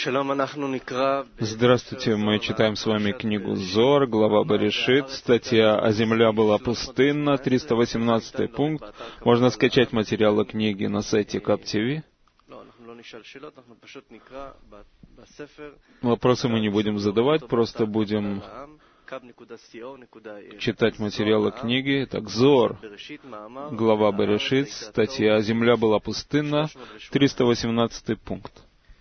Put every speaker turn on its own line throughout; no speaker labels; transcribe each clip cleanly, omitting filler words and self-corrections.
Здравствуйте, мы читаем с вами книгу Зоар, глава Берешит, статья «А земля была пустынна», 318 пункт. Можно скачать материалы книги на сайте KapTV. Вопросы мы не будем задавать, просто будем читать материалы книги. Итак, Зоар, глава Берешит, статья «А земля была пустынна», 318 пункт.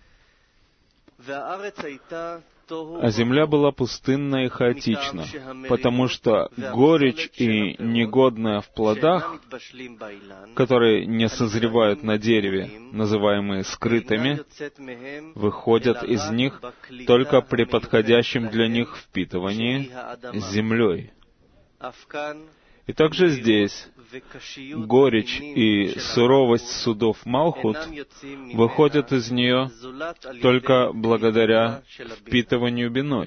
А земля была пустынна и хаотична, потому что горечь и негодная в плодах, которые не созревают на дереве, называемые скрытыми, выходят из них только при подходящем для них впитывании землей. И также здесь горечь и суровость судов Малхут выходят из нее только благодаря впитыванию биной.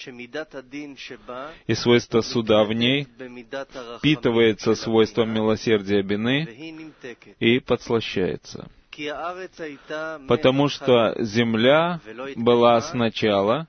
И свойство суда в ней впитывается свойством милосердия бины и подслащается. Потому что земля была сначала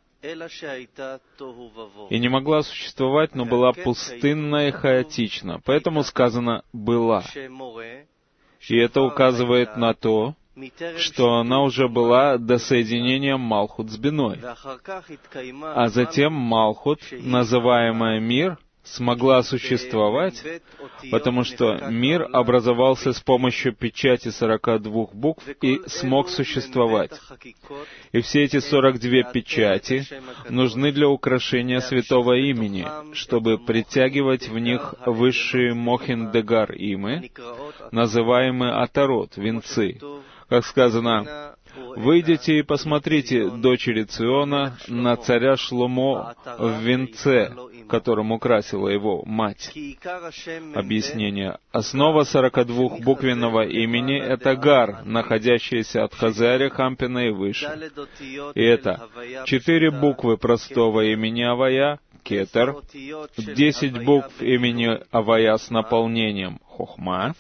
и не могла существовать, но была пустынна и хаотична. Поэтому сказано «была». И это указывает на то, что она уже была до соединения Малхут с биной. А затем Малхут, называемая мир, смогла существовать, потому что мир образовался с помощью печати 42 букв и смог существовать. И все эти 42 печати нужны для украшения святого имени, чтобы притягивать в них высшие мохин-дегар имы, называемые атарот, венцы. Как сказано, «Выйдите и посмотрите, дочери Циона, на царя Шломо в венце, которым украсила его мать». Объяснение. Основа 42-буквенного имени — это Гар, находящийся от Хазе Хампина и выше. И это 4 буквы простого имени Авая, Кетер, 10 букв имени Авая с наполнением Хохма,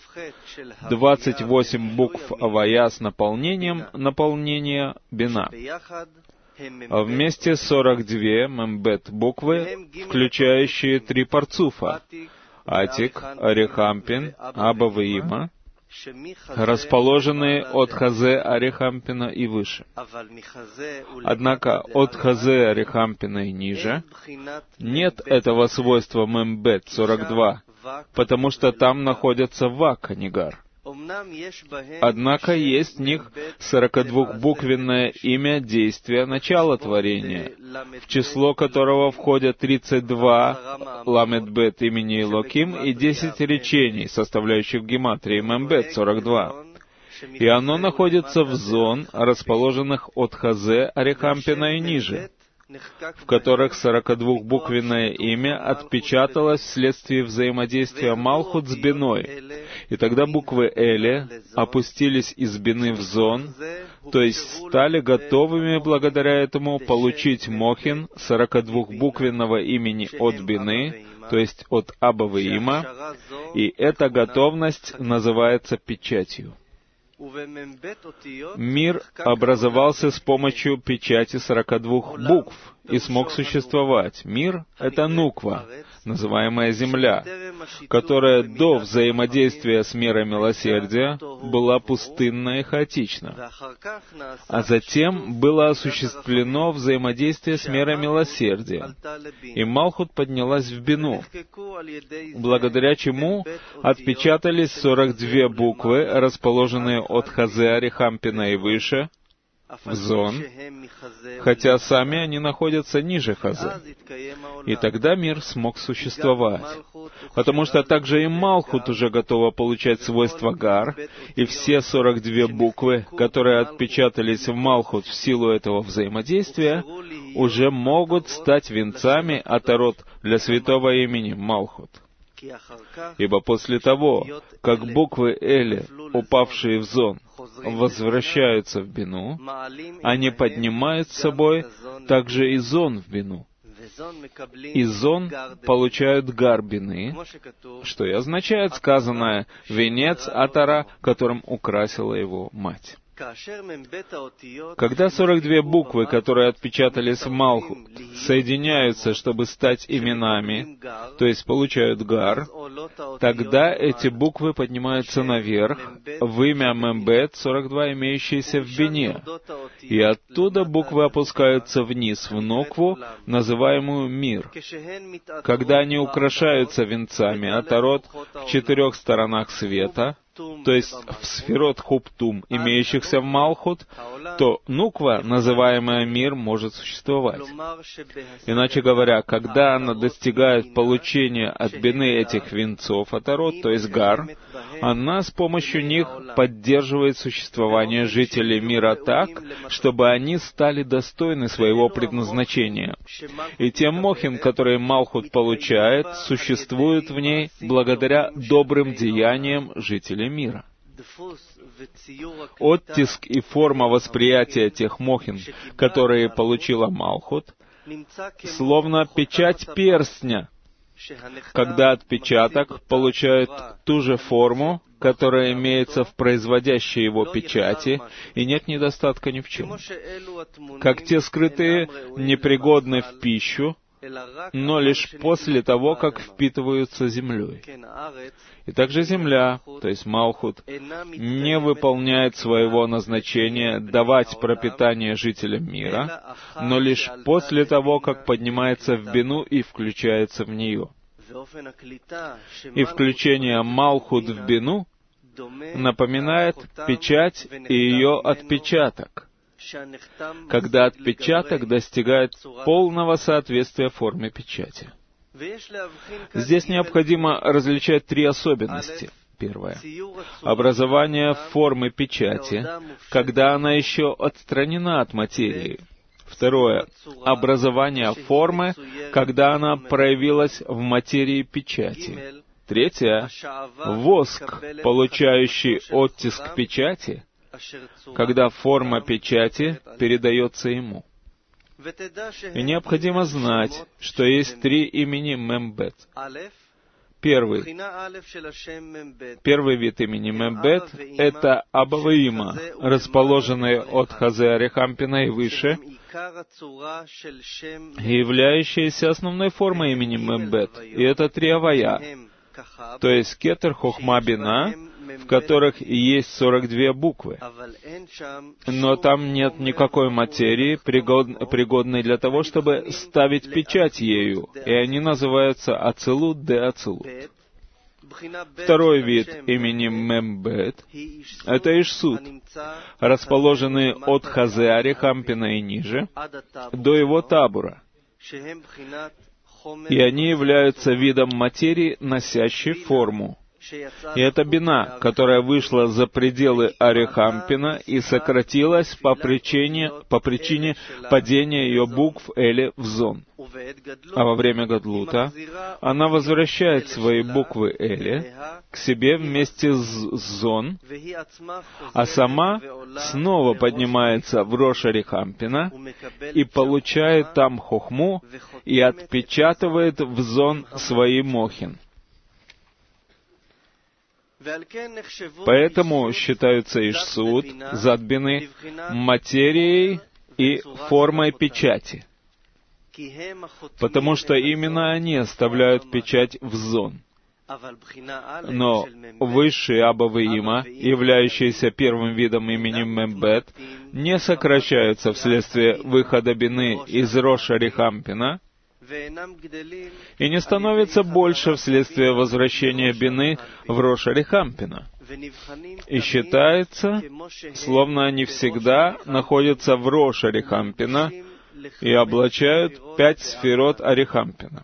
28 букв Авая с наполнением наполнения Бина. А вместе 42 мембет буквы, включающие 3 парцуфа — Атик, Арихампин, Аба и Има, расположенные от Хазе Арихампина и выше. Однако от Хазе Арихампина и ниже нет этого свойства мембет 42, потому что там находится Вак, а не Гар. Однако есть в них 42-буквенное имя действия начала творения, в число которого входят 32 ламет-бет имени Элоким и 10 речений, составляющих гематрии мембет 42. И оно находится в зон, расположенных от Хазе Арихампина и ниже, в которых 42-буквенное имя отпечаталось вследствие взаимодействия Малхут с биной. И тогда буквы Эле опустились из бины в зон, то есть стали готовыми благодаря этому получить мохин 42-буквенного имени от бины, то есть от Абавы Има, и эта готовность называется печатью. Мир образовался с помощью печати 42 букв и смог существовать. Мир — это нуква, называемая земля, которая до взаимодействия с мерой милосердия была пустынна и хаотична. А затем было осуществлено взаимодействие с мерой милосердия, и Малхут поднялась в бину, благодаря чему отпечатались 42 буквы, расположенные от Хазе Арихампина и выше, в зон, хотя сами они находятся ниже Хазе. И тогда мир смог существовать, потому что также и Малхут уже готова получать свойства Гар, и все 42 буквы, которые отпечатались в Малхут в силу этого взаимодействия, уже могут стать венцами атарот для святого имени Малхут. Ибо после того, как буквы Эле, упавшие в зон, возвращаются в бину, они поднимают с собой также и зон в бину. И зон получают гар бины, что и означает сказанное «венец атара, которым украсила его мать». Когда 42 буквы, которые отпечатались в Малхут, соединяются, чтобы стать именами, то есть получают гар, тогда эти буквы поднимаются наверх в имя Мембет 42, имеющееся в бине, и оттуда буквы опускаются вниз в нукву, называемую мир. Когда они украшаются венцами атарот в 4 сторонах света, то есть в сферот хуптум, имеющихся в Малхут, то нуква, называемая мир, может существовать. Иначе говоря, когда она достигает получения от бины этих венцов атарот, то есть гар, она с помощью них поддерживает существование жителей мира так, чтобы они стали достойны своего предназначения. И те мохин, которые Малхут получает, существуют в ней благодаря добрым деяниям жителей мира. Оттиск и форма восприятия тех мохин, которые получила Малхут, словно печать перстня, когда отпечаток получает ту же форму, которая имеется в производящей его печати, и нет недостатка ни в чем. Как те скрытые непригодны в пищу, но лишь после того, как впитываются землей. И также земля, то есть Малхут, не выполняет своего назначения давать пропитание жителям мира, но лишь после того, как поднимается в бину и включается в нее. И включение Малхут в бину напоминает печать и ее отпечаток, когда отпечаток достигает полного соответствия форме печати. Здесь необходимо различать 3 особенности. Первое. Образование формы печати, когда она еще отстранена от материи. Второе. Образование формы, когда она проявилась в материи печати. Третье. Воск, получающий оттиск печати, когда форма печати передается ему. И необходимо знать, что есть 3 имени Мембет. Первый вид имени Мембет — это Абаваима, расположенный от Хазе Арихампина и выше, и являющаяся основной формой имени Мембет. И это 3 авая, то есть Кетер, Хохма, Бина, в которых есть 42 буквы. Но там нет никакой материи, пригодной для того, чтобы ставить печать ею, и они называются Ацилут де Ацилут. Второй вид имени Мембет — это Ишсут, расположенный от Хазе Арихампина и ниже, до его табура. И они являются видом материи, носящей форму. И это бина, которая вышла за пределы Арихампина и сократилась по причине падения ее букв Эли в Зон. А во время Гадлута она возвращает свои буквы Эли к себе вместе с Зон, а сама снова поднимается в Рош Арихампина и получает там Хохму и отпечатывает в Зон свои мохин. Поэтому считаются Ишсут, Задбины, материей и формой печати, потому что именно они оставляют печать в Зон. Но высшие Абаваима, являющиеся первым видом именем Мембет, не сокращаются вследствие выхода бины из Рош Арихампина и не становится больше вследствие возвращения бины в Рош Арихампина. И считается, словно они всегда находятся в Рош Арихампина и облачают 5 сферот Арихампина.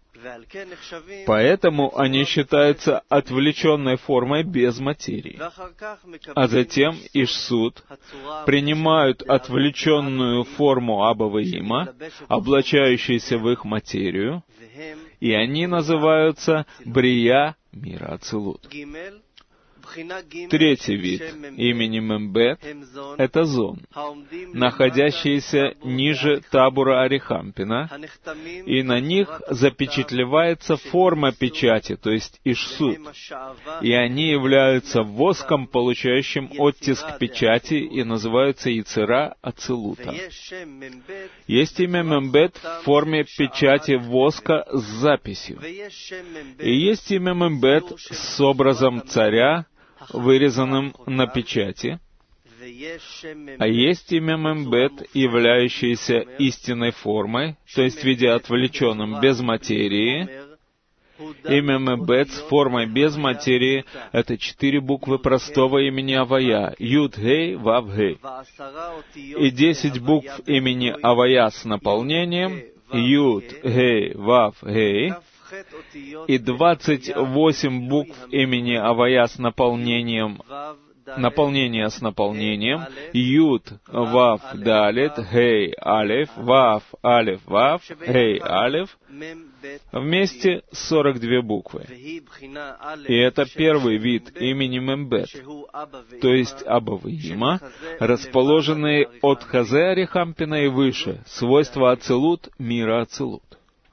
Поэтому они считаются отвлеченной формой без материи. А затем Ишсут принимают отвлеченную форму Абаваима, облачающуюся в их материю, и они называются Брия мира Ацилут. Третий вид имени Мембет — это зон, находящиеся ниже табура Арихампина, и на них запечатлевается форма печати, то есть Ишсут, и они являются воском, получающим оттиск печати, и называются Яцера Ацилута. Есть имя Мембет в форме печати воска с записью, и есть имя Мембет с образом царя, вырезанным на печати, а есть имя Мембет, являющееся истинной формой, то есть в виде отвлеченном, без материи. Имя Мембет с формой без материи — это 4 буквы простого имени Авая, Юд-Гей, Вав-Гей, и 10 букв имени Авая с наполнением, Юд-Гей, Вав-Гей, и 28 букв имени Авая с наполнением, наполнение с наполнением, Юд, Вав, Далет, Гей, Алеф, Вав, Алеф, Вав, Гей, Алеф, вместе 42 буквы. И это первый вид имени Мембет, то есть Абавиима, расположенные от Хазе Арихампина и выше, свойства Ацилут, мира Ацилут.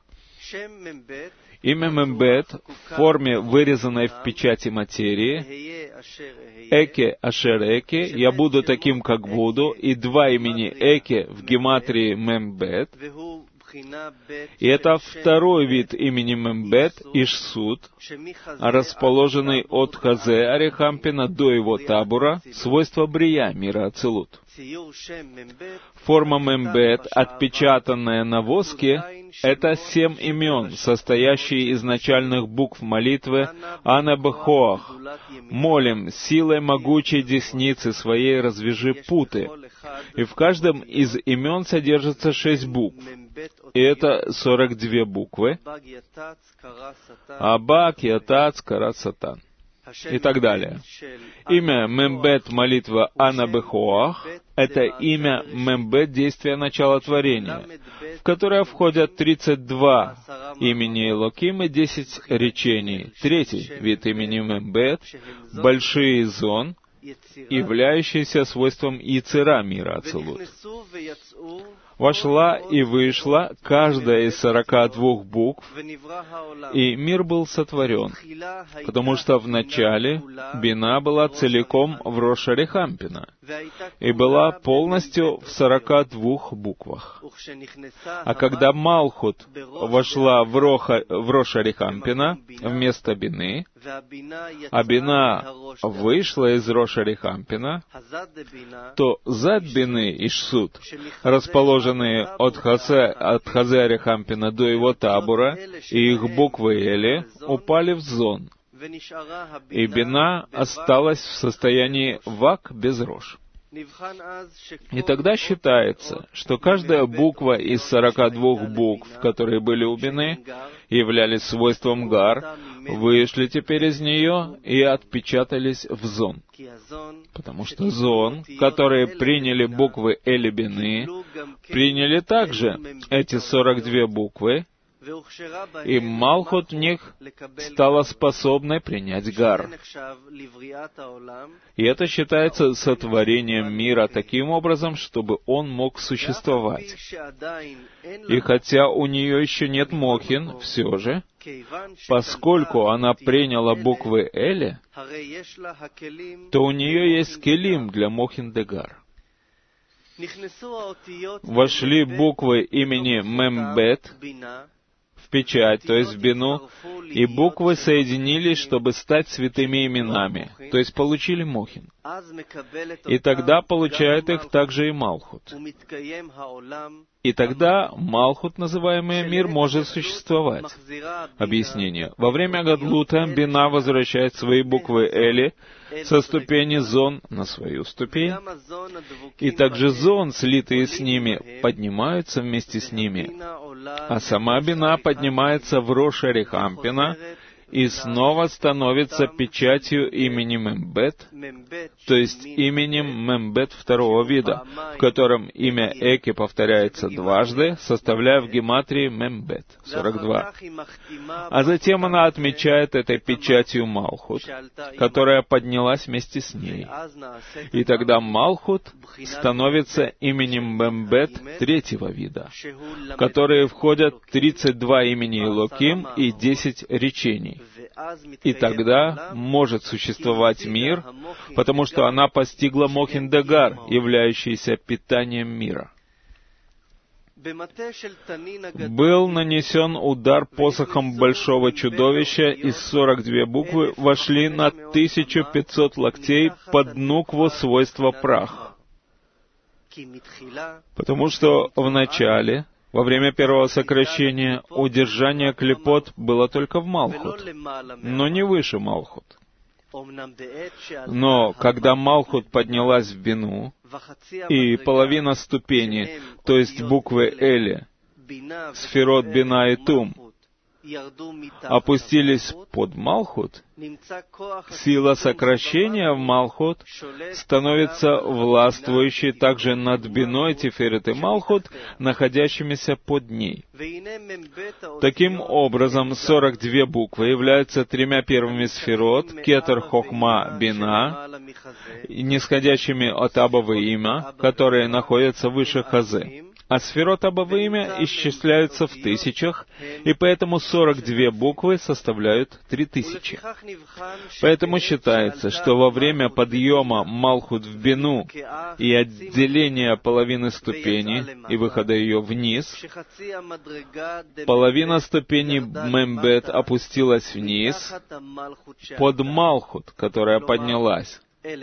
Имя Мембет в форме, вырезанной в печати материи, Эке Ашер Эке, я буду таким, как буду, и 2 имени Эке в гематрии Мембет, и это второй вид имени Мембет, Ишсут, расположенный от Хазе Арихампина до его табура, свойства Брия, мира Ацилут. Форма Мембет, отпечатанная на воске, это 7 имен, состоящие из начальных букв молитвы «Ана Бехоах». «Молим, силой могучей десницы своей развяжи путы». И в каждом из имен содержится 6 букв. И это 42 буквы. Абак, Ятац, Карат, Сатан. И так далее. Имя Мембет молитва Ана Бехоах — это имя Мембет действия начала творения, в которое входят 32 имени Элоким и 10 речений. Третий вид имени Мембет — большие зон, являющийся свойством Яцера, мира Ацилут. Вошла и вышла каждая из 42 букв, и мир был сотворен, потому что вначале Бина была целиком в Рош Арихампина и была полностью в 42 буквах. А когда Малхут вошла в Рош Арихампина вместо Бины, а Бина вышла из Рош Арихампина, то зад Бины и Ишсут, расположенные от Хазе Арихампина до его табура, и их буквы Эли упали в зон, и Бина осталась в состоянии Вак без Рош. И тогда считается, что каждая буква из 42 букв, которые были у Бины, являлись свойством Гар, вышли теперь из нее и отпечатались в зон. Потому что зон, которые приняли буквы Эли Бины, приняли также эти 42 буквы, и Малхут в них стала способной принять Гар. И это считается сотворением мира таким образом, чтобы он мог существовать. И хотя у нее еще нет Мохин, все же, поскольку она приняла буквы Эли, то у нее есть келим для Мохин де Гар. Вошли буквы имени Мембет в печать, то есть в Бину, и буквы соединились, чтобы стать святыми именами, то есть получили Мохин. И тогда получает их также и Малхут. И тогда Малхут, называемый мир, может существовать. Объяснение. Во время Гадлута Бина возвращает свои буквы Эли со ступени зон на свою ступень, и также зон, слитые с ними, поднимаются вместе с ними, а сама Бина поднимается в Рош Арихампина, и снова становится печатью именем Мембет, то есть именем Мембет второго вида, в котором имя Эки повторяется дважды, составляя в гематрии Мембет, 42. А затем она отмечает этой печатью Малхут, которая поднялась вместе с ней. И тогда Малхут становится именем Мембет третьего вида, в которые входят 32 имени Элоким и 10 речений. И тогда может существовать мир, потому что она постигла Мохин-Дагар, являющийся питанием мира. Был нанесен удар посохом большого чудовища, и 42 буквы вошли на 1500 локтей под нукву свойства прах. Потому что в начале, во время первого сокращения, удержание клипот было только в Малхут, но не выше Малхут. Но когда Малхут поднялась в Бину, и половина ступени, то есть буквы Эли, Сферот, Бина и Тум, опустились под Малхут, сила сокращения в Малхут становится властвующей также над Биной, Тиферет и Малхут, находящимися под ней. Таким образом, 42 буквы являются тремя первыми сферот, Кетер, Хохма, Бина, нисходящими от Абавы имя, которые находятся выше Хазы. А сферот Абавы имя исчисляются в тысячах, и поэтому 42 буквы составляют 3000. Поэтому считается, что во время подъема Малхут в Бину и отделения половины ступени и выхода ее вниз, половина ступени Мембет опустилась вниз под Малхут, которая поднялась.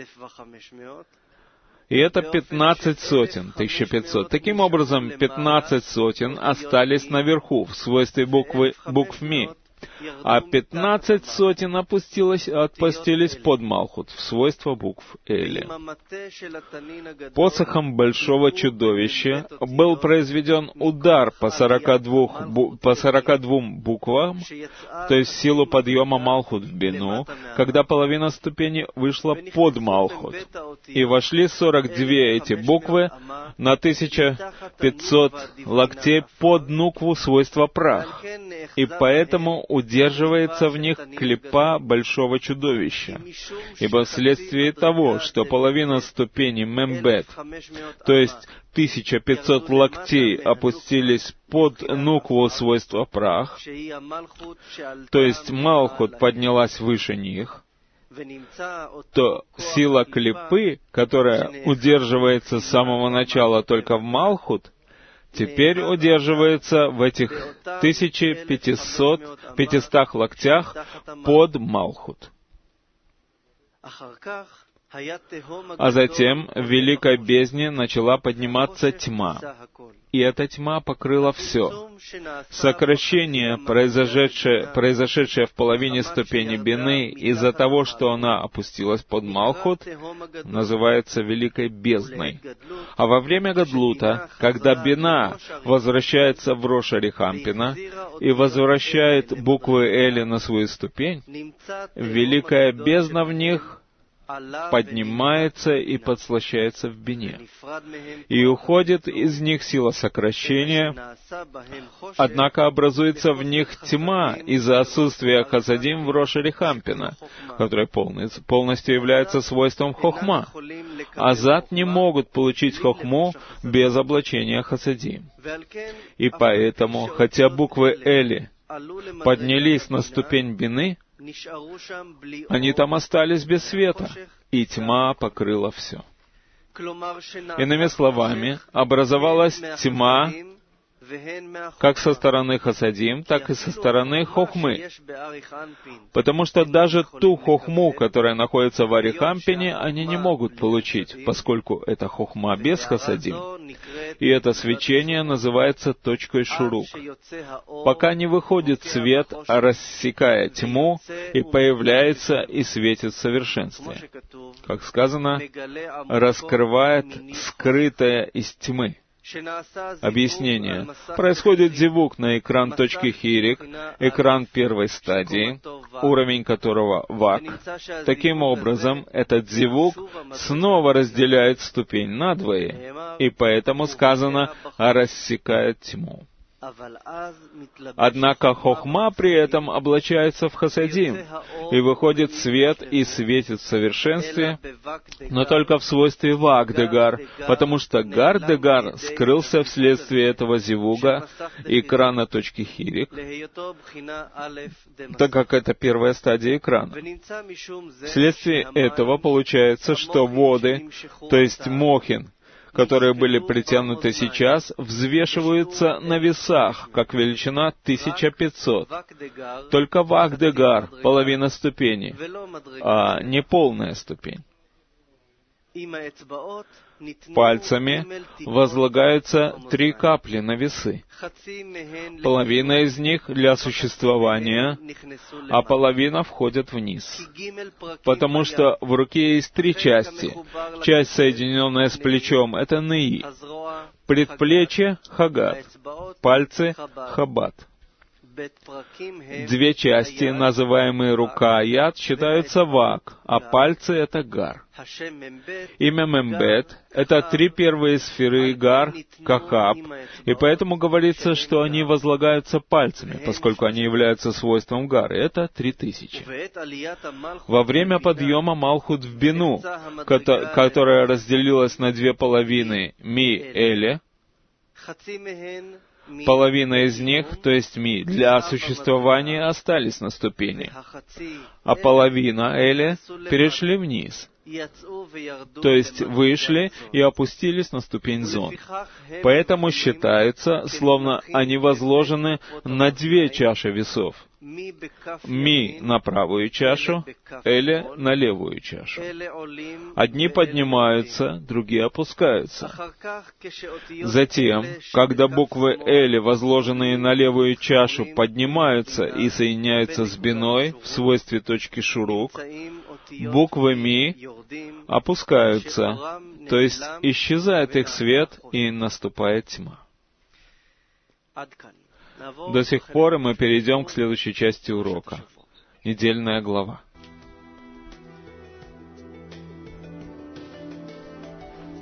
И это 15 сотен, 1500. Таким образом, 15 сотен остались наверху, в свойстве букв Ми, а 15 сотен опустились под Малхут, в свойство букв Эли. Посохом большого чудовища был произведен удар по 42 буквам, то есть силу подъема Малхут в Бину, когда половина ступени вышла под Малхут. И вошли 42 эти буквы на 1500 локтей под нукву свойства прах, и поэтому удерживается в них клипа большого чудовища. Ибо вследствие того, что половина ступени Мембет, то есть 1500 локтей, опустились под нукву свойства прах, то есть Малхут поднялась выше них, то сила клипы, которая удерживается с самого начала только в Малхут, теперь удерживается в этих 1500 локтях под Малхут. А затем в великой бездне начала подниматься тьма, и эта тьма покрыла все. Сокращение, произошедшее в половине ступени Бины из-за того, что она опустилась под Малхут, называется великой бездной. А во время Гадлута, когда Бина возвращается в Рош Арихампина и возвращает буквы Эли на свою ступень, великая бездна в них поднимается и подслащается в Бине. И уходит из них сила сокращения, однако образуется в них тьма из-за отсутствия хасадим в Рош Арихампина, который полностью является свойством хохма. Азат не могут получить хохму без облачения хасадим. И поэтому, хотя буквы Эли поднялись на ступень Бины, они там остались без света, и тьма покрыла все. Иными словами, образовалась тьма как со стороны хасадим, так и со стороны хохмы. Потому что даже ту хохму, которая находится в Арихампине, они не могут получить, поскольку это хохма без хасадим. И это свечение называется точкой шурук. Пока не выходит свет, рассекая тьму, и появляется и светит в совершенстве. Как сказано, раскрывает скрытое из тьмы. Объяснение. Происходит зивук на экран точки хирик, экран первой стадии, уровень которого вак. Таким образом, этот зивук снова разделяет ступень надвое, и поэтому сказано «рассекает тьму». Однако хохма при этом облачается в хасадим, и выходит свет и светит в совершенстве, но только в свойстве вак-дегар, потому что гар-дегар скрылся вследствие этого зивуга экрана точки хирик, так как это первая стадия экрана. Вследствие этого получается, что воды, то есть мохин, которые были притянуты сейчас, взвешиваются на весах, как величина 1500. Только вак-дегар, половина ступени, а не полная ступень. Пальцами возлагаются 3 капли на весы. Половина из них для существования, а половина входит вниз. Потому что в руке есть 3 части. Часть, соединенная с плечом, это неи. Предплечье — хагат. Пальцы — хабат. 2 части, называемые рука и яд, считаются вак, а пальцы — это гар. Имя Мембет — это 3 первые сферы гар, кахаб, и поэтому говорится, что они возлагаются пальцами, поскольку они являются свойством гары. Это 3000. Во время подъема Малхут в Бину, которая разделилась на 2 половины, ми-эле, половина из них, то есть ми, для существования остались на ступени, а половина эле перешли вниз, то есть вышли и опустились на ступень зон. Поэтому считается, словно они возложены на 2 чаши весов. Ми на правую чашу, эле на левую чашу. Одни поднимаются, другие опускаются. Затем, когда буквы эле, возложенные на левую чашу, поднимаются и соединяются с биной в свойстве точки шурук, буквы ми опускаются, то есть исчезает их свет и наступает тьма. До сих пор мы перейдем к следующей части урока. Недельная глава.